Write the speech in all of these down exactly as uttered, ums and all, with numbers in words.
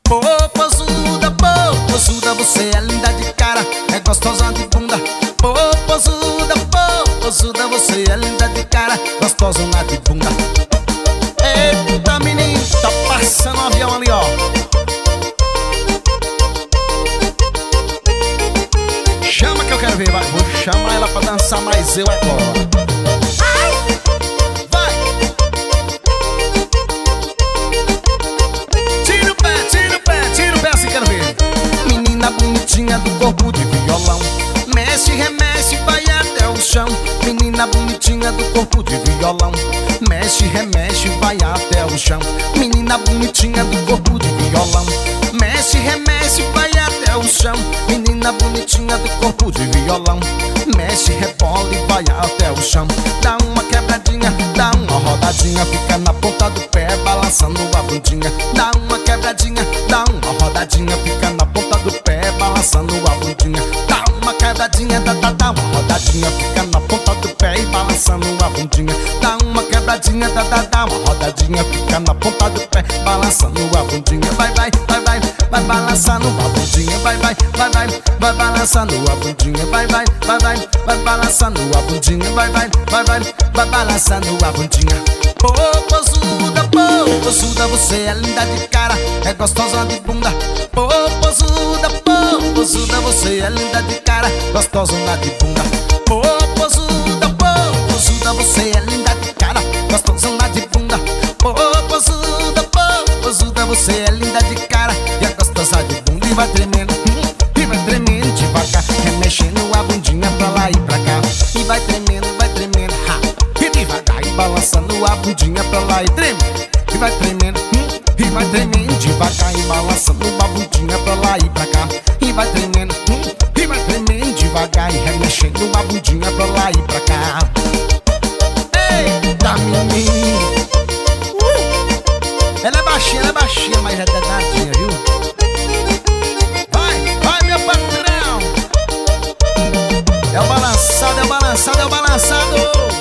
Popozuda, popozuda, você é linda de cara, é gostosa de bunda. Popozuda, popozuda, você é linda de cara, gostosa de bunda. Eita, menino, tá passando um avião ali, ó. Chama que eu quero ver, vai. Vou chamar ela pra dançar mais eu agora. Vai. Tira o pé, tira o pé, tira o pé assim, quero ver. Menina bonitinha do corpo de violão, mexe, remexe, vai até o chão. Menina bonitinha do corpo de violão, mexe, remexe, vai até o chão. Menina bonitinha do corpo de violão, mexe, remexe, vai até o chão. Menina bonitinha do corpo de violão, mexe, rebola e vai até o chão. Dá uma quebradinha, dá uma rodadinha, fica na ponta do pé balançando a bundinha. Dá uma quebradinha, dá uma rodadinha, fica na ponta do pé balançando a bundinha. Dá uma quebradinha, dá, dá, dá uma rodadinha, fica na ponta do pé e balançando a bundinha. Dá uma quebradinha, dá, dá, dá uma rodadinha, fica na ponta do pé balançando a bundinha. Vai, vai, vai, vai, vai balançando a bundinha. Vai, vai, vai, vai, vai balançando a bundinha. Vai, vai, vai, vai, vai balançando a bundinha. Vai, vai, vai, vai, vai balançando a bundinha. Popozuda, popozuda, você é linda de cara, é gostosa de bunda. Popozuda, popozuda, você é linda de cara, gostosa de bunda. Popozuda, popozuda, você é linda de cara, gostosa de bunda. Popozuda, popozuda, você é linda de cara e é gostosa de bunda. E vai tremendo, hum, e vai tremendo devagar, remexendo a bundinha pra lá e pra cá. E vai tremendo, vai tremendo, ha, e devagar, e balançando a bundinha pra lá e treme. E vai tremendo, hum, e vai tremendo devagar, e balançando a bundinha pra lá e pra cá. E vai tremendo, hum, e vai tremendo devagar, e remexendo a bundinha pra lá e pra cá. Eita, menino, uh! Ela é baixinha, ela é baixinha, mas é danadinha, viu? Vai, vai, meu patrão. É o balançado, é o balançado, é o balançado.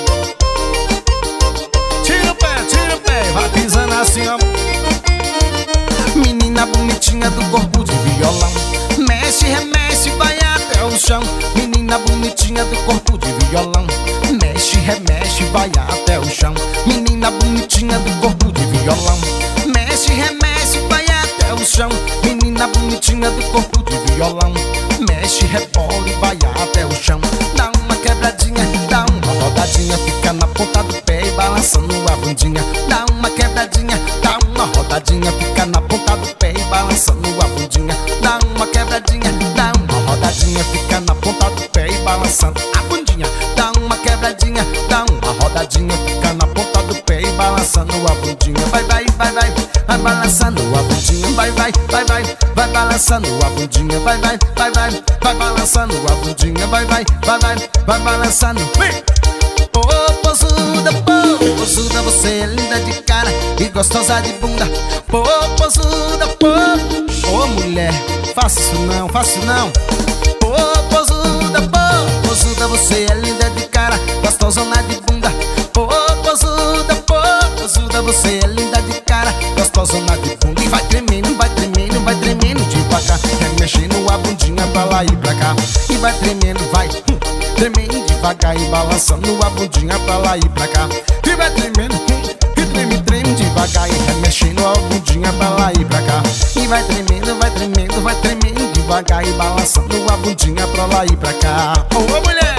Tira o pé, tira o pé, vai pisando assim, ó. Menina bonitinha do corpo de violão, mexe, remexe, vai até o chão. Menina bonitinha do corpo de violão, mexe, remexe, vai até o chão. Menina bonitinha do corpo de violão, mexe, remexe, vai até o chão. Menina bonitinha do corpo de violão, mexe, rebola e vai até o chão. Dá uma quebradinha, dá uma rodadinha, fica na ponta do pé e balançando a bundinha. Dá uma quebradinha, dá uma rodadinha, fica na ponta do pé e balançando a bundinha. Dá uma quebradinha, dá uma rodadinha, fica na ponta do pé e balançando a bundinha. Dá uma quebradinha, dá uma rodadinha, fica na ponta do pé e balançando a bundinha. Vai, vai, vai, vai, vai balançando a bundinha. Vai, vai, vai, vai, vai balançando a bundinha. Vai, vai, vai, vai, vai balançando a bundinha. Vai, vai, vai, vai, vai balançando. Popozuda, popozuda, você é linda de cara e gostosa de bunda. Popozuda, pop. Ô mulher, faça isso não, faça isso não. Popozuda, popozuda, você é linda de cara, gostosa de bunda. Popozuda, popozuda, você é linda de cara, gostosa de bunda. E vai tremendo, vai tremendo, vai tremendo devagar, remexendo a bundinha pra lá e pra cá. E vai tremendo, vai hum, tremendo devagar e balançando a bundinha pra lá e pra cá. E vai tremendo, hum, e treme, treme devagar e remexendo a bundinha pra lá e pra cá. E vai tremendo, vai tremendo, vai tremendo devagar e balançando a bundinha pra lá e pra cá. Ô, ô mulher,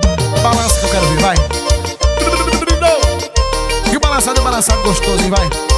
balança que eu quero ver, vai. E o balançado é balançado gostoso, hein, vai.